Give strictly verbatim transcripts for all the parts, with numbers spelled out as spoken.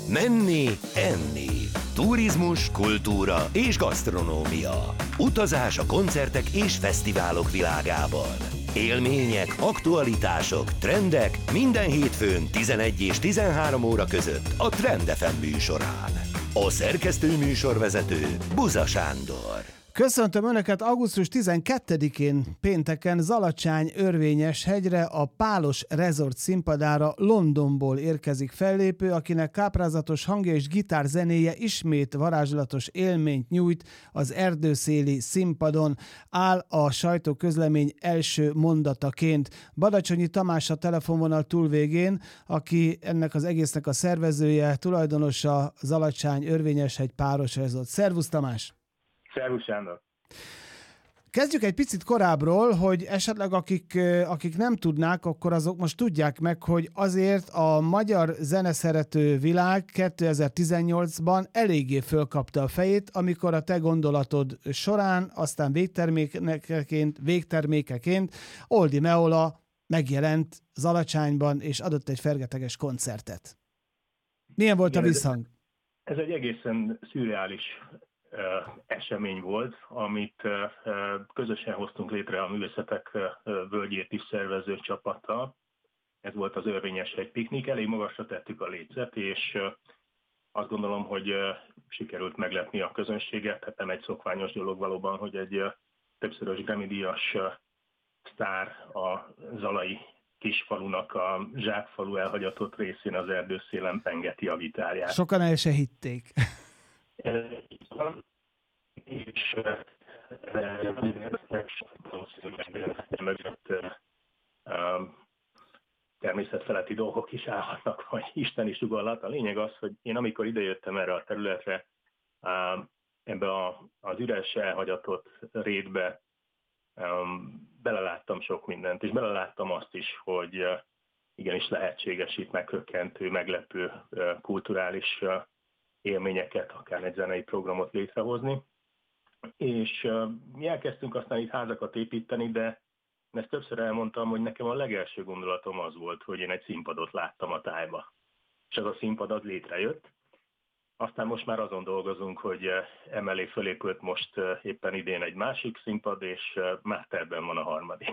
Menni, enni. Turizmus, kultúra és gasztronómia. Utazás a koncertek és fesztiválok világában. Élmények, aktualitások, trendek minden hétfőn tizenegy és tizenhárom óra között a Trend ef em műsorán. A szerkesztő műsorvezető Buza Sándor. Köszöntöm Önöket augusztus tizenkettedikén pénteken Zalacsány-Örvényeshegyre, a Pálos Resort színpadára Londonból érkezik fellépő, akinek káprázatos hangja és gitárzenéje ismét varázslatos élményt nyújt az erdőszéli színpadon, áll a sajtóközlemény első mondataként. Badacsonyi Tamás a telefonvonal túlvégén, aki ennek az egésznek a szervezője, tulajdonosa Zalacsány-Örvényeshegy Pálos Resort. Szervusz Tamás! Szervusz Sándor! Kezdjük egy picit korábbról, hogy esetleg akik, akik nem tudnák, akkor azok most tudják meg, hogy azért a magyar zeneszerető világ kétezer-tizennyolcban eléggé fölkapta a fejét, amikor a te gondolatod során, aztán végtermékeként, végtermékeként Oldie Meola megjelent Zalacsányban, és adott egy fergeteges koncertet. Milyen volt a visszhang? Ez egy egészen szürreális esemény volt, amit közösen hoztunk létre a Művészetek Völgyét is szervező csapattal. Ez volt az Örvényeshegy piknik. Elég magasra tettük a lécet, és azt gondolom, hogy sikerült meglepni a közönséget. Hát nem egy szokványos dolog valóban, hogy egy többszörös Grammy-díjas sztár a zalai kisfalunak a zsákfalu elhagyatott részén az erdőszélen pengeti a gitárját. Sokan el se hitték. És mögött természetfeletti dolgok is állhatnak, vagy isteni sugallat. A lényeg az, hogy én amikor idejöttem erre a területre, ebbe a, az üres elhagyatott rétbe beleláttam sok mindent, és beleláttam azt is, hogy igenis lehetséges itt meghökkentő, meglepő kulturális élményeket, akár egy zenei programot létrehozni. És uh, mi elkezdtünk aztán itt házakat építeni, de ezt többször elmondtam, hogy nekem a legelső gondolatom az volt, hogy én egy színpadot láttam a tájba. És az a színpad az létrejött. Aztán most már azon dolgozunk, hogy uh, emellé fölépült most uh, éppen idén egy másik színpad, és uh, már tervben van a harmadik.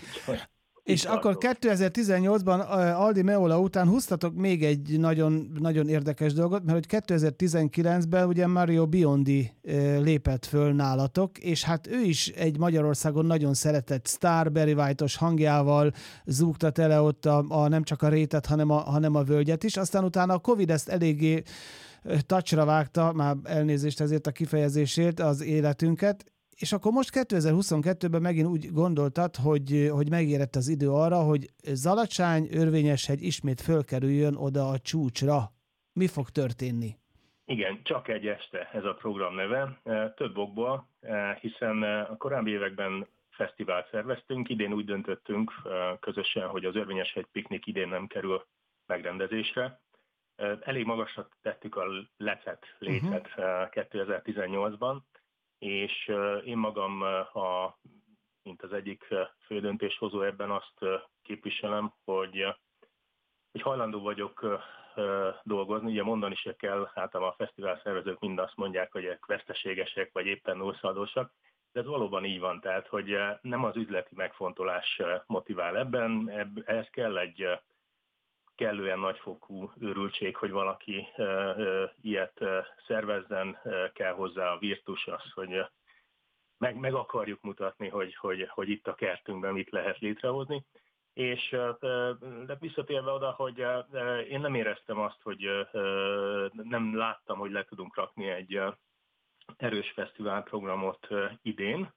És akkor kétezer-tizennyolcban Oldie Meola után húztatok még egy nagyon, nagyon érdekes dolgot, mert hogy kétezer-tizenkilencben ugye Mario Biondi lépett föl nálatok, és hát ő is egy Magyarországon nagyon szeretett sztár, Barry White-os hangjával zúgta tele ott a, a, nem csak a rétet, hanem a, hanem a völgyet is. Aztán utána a Covid ezt eléggé touchra vágta, már elnézést ezért a kifejezésért, az életünket. És akkor most kétezer-huszonkettőben megint úgy gondoltad, hogy, hogy megérett az idő arra, hogy Zalacsány-Örvényeshegy ismét fölkerüljön oda a csúcsra. Mi fog történni? Igen, csak egy este ez a program neve, több okból, hiszen a korábbi években fesztivált szerveztünk, idén úgy döntöttünk közösen, hogy az Örvényeshegy piknik idén nem kerül megrendezésre. Elég magasra tettük a lecet, lécet uh-huh. kétezer-tizennyolcban, és én magam, a, mint az egyik fő döntéshozó ebben azt képviselem, hogy, hogy hajlandó vagyok dolgozni. Ugye mondani se kell, általában a fesztivál szervezők mind azt mondják, hogy ők veszteségesek, vagy éppen nullszaldósak, de ez valóban így van, tehát, hogy nem az üzleti megfontolás motivál ebben, ehhez kell egy kellően nagyfokú őrültség, hogy valaki uh, uh, ilyet uh, szervezzen, uh, kell hozzá a virtus az, hogy uh, meg, meg akarjuk mutatni, hogy, hogy, hogy itt a kertünkben mit lehet létrehozni. És uh, de visszatérve oda, hogy uh, én nem éreztem azt, hogy uh, nem láttam, hogy le tudunk rakni egy uh, erős fesztiválprogramot uh, idén,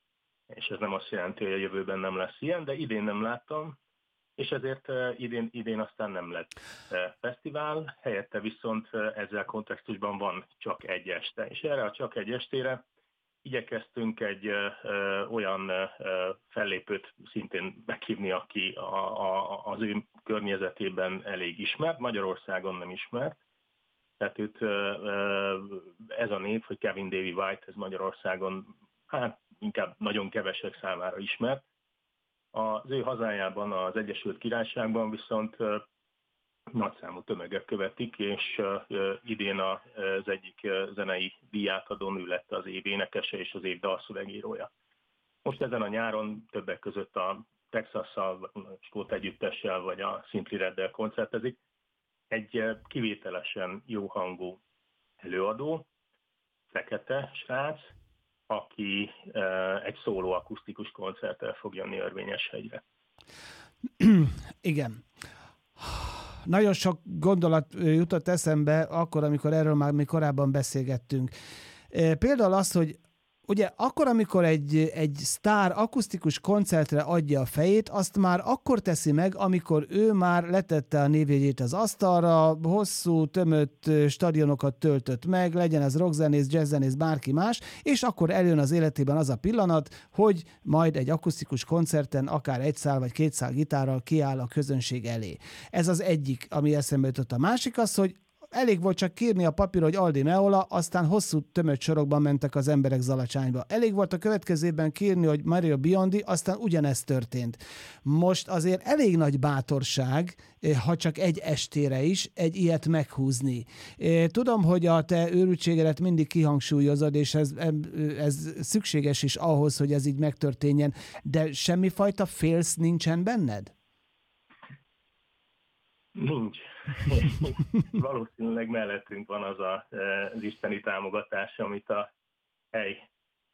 és ez nem azt jelenti, hogy a jövőben nem lesz ilyen, de idén nem láttam, és ezért idén, idén aztán nem lett fesztivál, helyette viszont ezzel kontextusban van csak egy este. És erre a csak egy estére igyekeztünk egy ö, olyan ö, fellépőt szintén meghívni, aki a, a, az ő környezetében elég ismert, Magyarországon nem ismert. Tehát őt, ö, ö, ez a név, hogy Kevin Davy White, ez Magyarországon hát inkább nagyon kevesek számára ismert. Az ő hazájában, az Egyesült Királyságban viszont nagyszámú tömegek követik, és idén az egyik zenei díjátadón ő lett az év énekese és az év dalszövegírója. Most ezen a nyáron többek között a Texasszal, a Skót együttessel vagy a Simply Reddel koncertezik. Egy kivételesen jó hangú előadó, fekete srác, aki egy szóló akusztikus koncerttel fog jönni Örvényeshegyre. Igen. Nagyon sok gondolat jutott eszembe akkor, amikor erről már mi korábban beszélgettünk. Például az, hogy ugye akkor, amikor egy, egy sztár akusztikus koncertre adja a fejét, azt már akkor teszi meg, amikor ő már letette a névjegyét az asztalra, hosszú, tömött stadionokat töltött meg, legyen ez rockzenész, jazzzenész, bárki más, és akkor eljön az életében az a pillanat, hogy majd egy akusztikus koncerten akár egy szál vagy két szál gitárral kiáll a közönség elé. Ez az egyik, ami eszembe jutott. A másik az, hogy elég volt csak kírni a papírra, hogy Aldi Meola, aztán hosszú tömött sorokban mentek az emberek Zalacsányba. Elég volt a következő évben kírni, hogy Mario Biondi, aztán ugyanezt történt. Most azért elég nagy bátorság, ha csak egy estére is, egy ilyet meghúzni. Tudom, hogy a te őrültségedet mindig kihangsúlyozod, és ez, ez szükséges is ahhoz, hogy ez így megtörténjen, de semmifajta félsz nincsen benned? Nincs. Valószínűleg mellettünk van az a, az isteni támogatás, amit a hely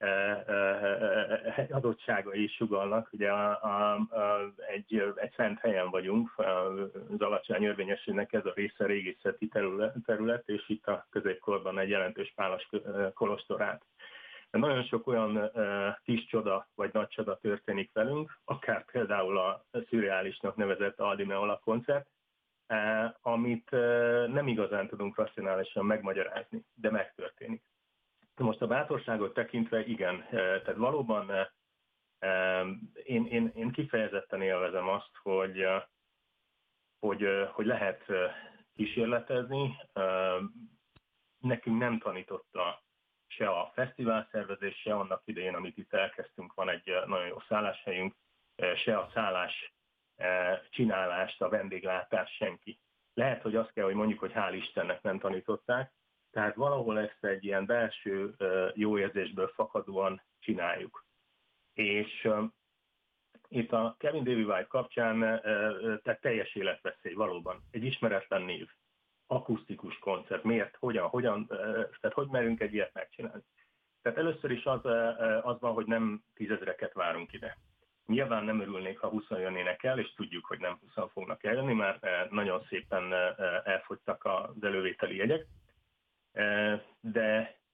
adottságai is sugallnak. Ugye a, a, a, egy, egy szent helyen vagyunk, az Alacsány Örvényességnek ez a része régészeti terület, terület, és itt a középkorban egy jelentős pálas kolostorát. Nagyon sok olyan kis csoda vagy nagy csoda történik velünk, akár például a szürreálisnak nevezett Aldi Meola koncert, amit nem igazán tudunk racionálisan megmagyarázni, de megtörténik. Most a bátorságot tekintve igen, tehát valóban én, én, én kifejezetten élvezem azt, hogy, hogy, hogy lehet kísérletezni. Nekünk nem tanította se a fesztivál szervezés, se annak idején, amit itt elkezdtünk, van egy nagyon jó szálláshelyünk, se a szállás csinálást, a vendéglátás senki. Lehet, hogy azt kell, hogy mondjuk, hogy hál' Istennek nem tanították, tehát valahol ezt egy ilyen belső jó érzésből fakadóan csináljuk. És itt a Kevin Davey White kapcsán tehát teljes életveszély valóban. Egy ismeretlen név, akusztikus koncert, miért, hogyan, hogyan, tehát hogy merünk egy ilyet megcsinálni. Tehát először is az, az van, hogy nem tízezreket várunk ide. Nyilván nem örülnék, ha húszan jönnének el, és tudjuk, hogy nem húszan fognak eljönni, mert nagyon szépen elfogytak az elővételi jegyek. De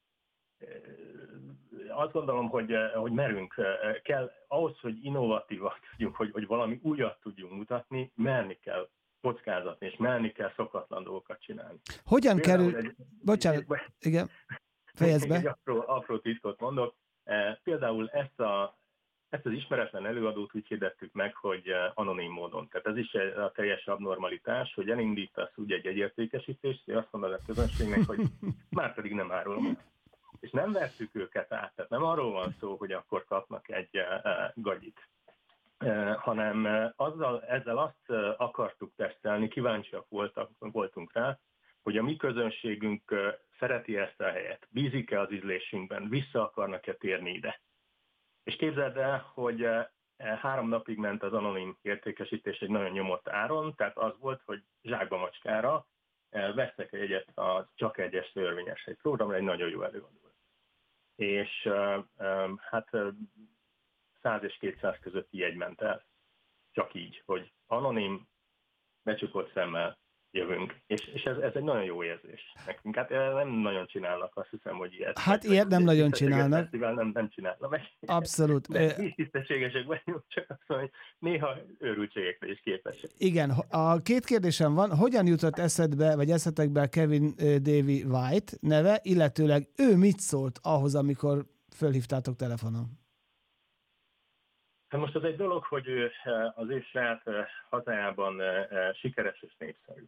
azt gondolom, hogy, hogy merünk, kell ahhoz, hogy innovatívak tudjunk, hogy, hogy valami újat tudjunk mutatni, merni kell kockázatni, és merni kell szokatlan dolgokat csinálni. Hogyan Például kerül... Egy, Bocsánat, egy, igen, fejezd be. Egy apró, apró titkot mondok. Például ezt a Ezt az ismeretlen előadót úgy hirdettük meg, hogy anonim módon. Tehát ez is a teljes abnormalitás, hogy elindítasz úgy egy egyértékesítést, hogy azt mondod a közönségnek, hogy már pedig nem árulom. És nem vettük őket át, tehát nem arról van szó, hogy akkor kapnak egy gagyit, hanem azzal, ezzel azt akartuk tesztelni, kíváncsiak voltak, voltunk rá, hogy a mi közönségünk szereti ezt a helyet, bízik-e az ízlésünkben, vissza akarnak-e térni ide. És képzeld el, hogy három napig ment az anonim értékesítés egy nagyon nyomott áron, tehát az volt, hogy zsákba macskára vesztek egy egyet a Csak egy este Örvényeshegy programra, egy nagyon jó előadó. És hát száz és kétszáz közötti jegy ment el. Csak így, hogy anonim, becsukott szemmel jövünk. És, és ez, ez egy nagyon jó érzés nekünk. Hát nem nagyon csinálnak, azt hiszem, hogy ilyet. Hát ilyet nem nagyon csinálnak. Nem, nem csinálnak meg. Abszolút. De mi is tisztességesek vagyunk, csak azt mondom, hogy néha őrültségekre is képesek. Igen, a két kérdésem van. Hogyan jutott eszedbe, vagy eszetekbe Kevin Davey White neve, illetőleg ő mit szólt ahhoz, amikor fölhívtátok telefonon? Hát most az egy dolog, hogy ő az ő saját hazájában sikeres és népszerű.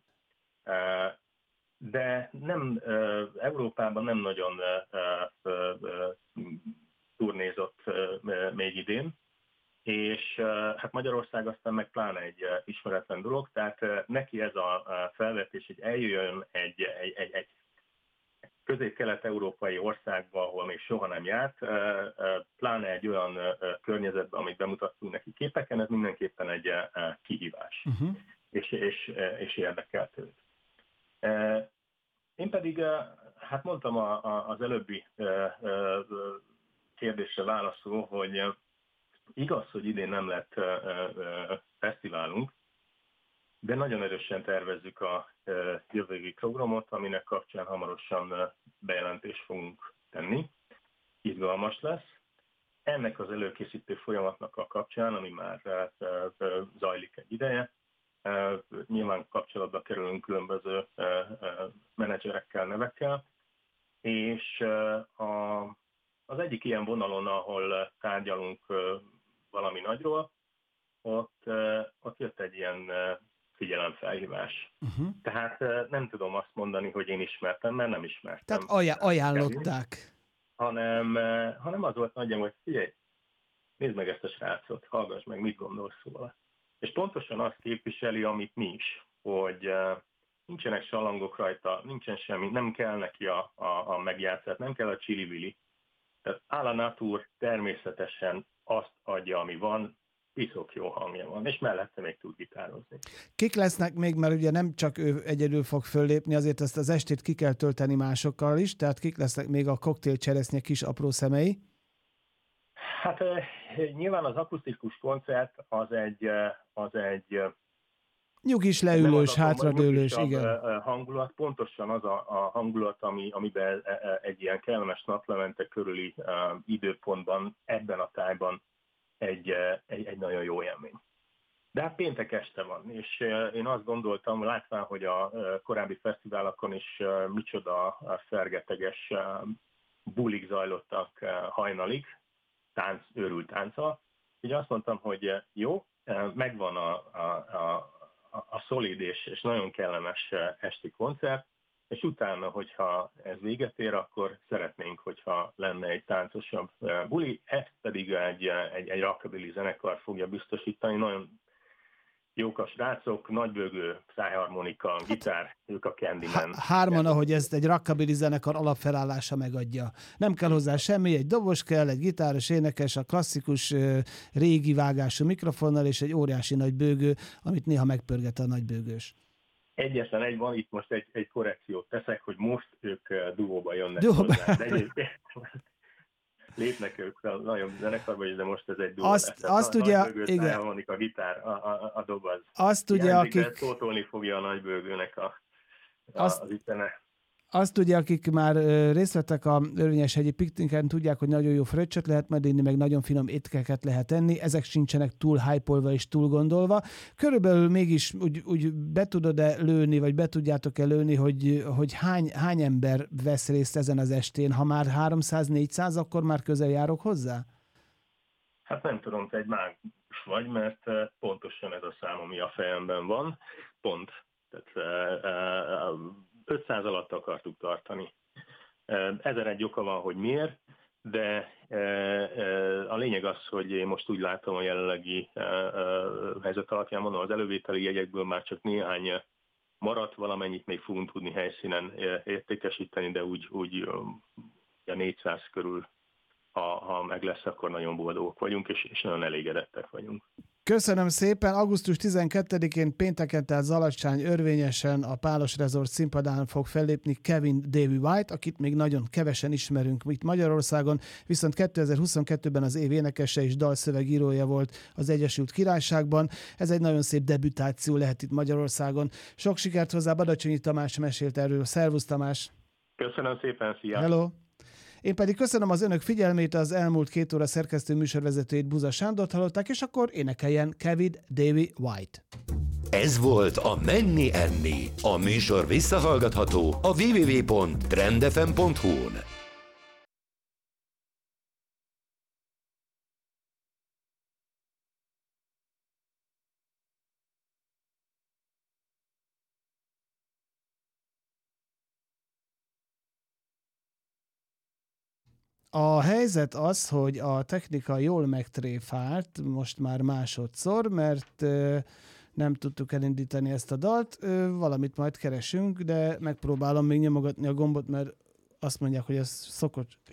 De nem, Európában nem nagyon turnézott még idén, és hát Magyarország aztán meg pláne egy ismeretlen dolog, tehát neki ez a felvetés, hogy eljöjjön egy, egy, egy, egy közép-kelet-európai országba, ahol még soha nem járt, pláne egy olyan környezetben, amit bemutattunk neki képeken, ez mindenképpen egy kihívás, uh-huh. és, és, és érdekelt őt. Én pedig, hát mondtam az előbbi kérdésre válaszol, hogy igaz, hogy idén nem lett fesztiválunk, de nagyon erősen tervezzük a jövő évi programot, aminek kapcsán hamarosan bejelentést fogunk tenni. Izgalmas lesz. Ennek az előkészítő folyamatnak a kapcsán, ami már zajlik egy ideje, nyilván kapcsolatba kerülünk különböző menedzserekkel, nevekkel, és a, az egyik ilyen vonalon, ahol tárgyalunk valami nagyról, ott, ott jött egy ilyen figyelemfelhívás. Uh-huh. Tehát nem tudom azt mondani, hogy én ismertem, mert nem ismertem. Tehát ajá- ajánlották. Hanem, hanem az volt nagyjából, hogy figyelj, nézd meg ezt a srácot, hallgass meg, mit gondolsz róla. És pontosan azt képviseli, amit mi is, hogy nincsenek salangok rajta, nincsen semmi, nem kell neki a, a, a megjátszat, nem kell a csili-vili. Tehát áll a natur természetesen azt adja, ami van, piszok jó hangja van, és mellette még tud gitározni. Kik lesznek még, mert ugye nem csak ő egyedül fog föllépni, azért ezt az estét ki kell tölteni másokkal is, tehát kik lesznek még a koktél cseresznye kis apró szemei? Hát nyilván az akusztikus koncert az egy, az egy nyugis, leülős, hátradőlős, igen. Hangulat, pontosan az a, a hangulat, ami, amiben egy ilyen kellemes naplemente körüli időpontban, ebben a tájban egy, egy, egy nagyon jó élmény. De hát péntek este van, és én azt gondoltam, látván, hogy a korábbi fesztiválokon is micsoda fergeteges bulik zajlottak hajnalig, tánc, őrült tánccal, így azt mondtam, hogy jó, megvan a, a, a, a szolid és, és nagyon kellemes esti koncert, és utána, hogyha ez véget ér, akkor szeretnénk, hogyha lenne egy táncosabb buli, ezt pedig egy, egy, egy rockabilly zenekar fogja biztosítani, nagyon jók a srácok, nagybőgő, szájharmonika, gitár, ők a Candyman. Hárman, ahogy ezt egy rockabilly zenekar alapfelállása megadja. Nem kell hozzá semmi, egy dobos kell, egy gitáros, énekes, a klasszikus régi vágású mikrofonnal, és egy óriási nagybőgő, amit néha megpörget a nagybőgős. Egyetlen egy van, itt most egy, egy korrekciót teszek, hogy most ők duóba jönnek Duóba. hozzá. De egyébként lépnek ők a nagyon zenekarba is, de most ez egy duó. Azt, azt ugye, igen. A gitár, a, a, a dobaz. Azt ugye, akik... Szótolni fogja a nagybőgőnek a, a, azt... az ütene. Azt ugye, akik már részt vettek a Örvényeshegyi pikniken, tudják, hogy nagyon jó fröccsöt lehet majd inni, meg nagyon finom étkeket lehet enni. Ezek sincsenek túl hype-olva és túl gondolva. Körülbelül mégis úgy, úgy be tudod-e lőni, vagy be tudjátok-e lőni, hogy, hogy hány, hány ember vesz részt ezen az estén? Ha már háromszáz-négyszáz, akkor már közel járok hozzá? Hát nem tudom, te egy mágus vagy, mert pontosan ez a szám, ami a fejemben van. Pont. Tehát ötszáz alatt akartuk tartani. Ezen egy oka van, hogy miért, de a lényeg az, hogy én most úgy látom a jelenlegi helyzet alapján, mondom, az elővételi jegyekből már csak néhány maradt, valamennyit még fogunk tudni helyszínen értékesíteni, de úgy, úgy a négyszáz körül, ha, ha meg lesz, akkor nagyon boldogok vagyunk, és, és nagyon elégedettek vagyunk. Köszönöm szépen. augusztus tizenkettedikén pénteken, tehát Zalacsány Örvényesen a Pálos Resort színpadán fog fellépni Kevin Davey White, akit még nagyon kevesen ismerünk itt Magyarországon, viszont kétezer-huszonkettőben az év énekese és dalszövegírója volt az Egyesült Királyságban. Ez egy nagyon szép debütáció lehet itt Magyarországon. Sok sikert hozzá, Badacsonyi Tamás mesélt erről. Szervusz, Tamás! Köszönöm szépen, szia! Hello! Én pedig köszönöm az önök figyelmét, az elmúlt két óra szerkesztő műsorvezetőjét, Buza Sándort hallották, és akkor énekeljen Kevin Davey White. Ez volt a Menni Enni. A műsor visszahallgatható a double-u double-u double-u pont trend f m pont h u-n. A helyzet az, hogy a technika jól megtréfált, most már másodszor, mert nem tudtuk elindítani ezt a dalt. Valamit majd keresünk, de megpróbálom még nyomogatni a gombot, mert azt mondják, hogy ez szokott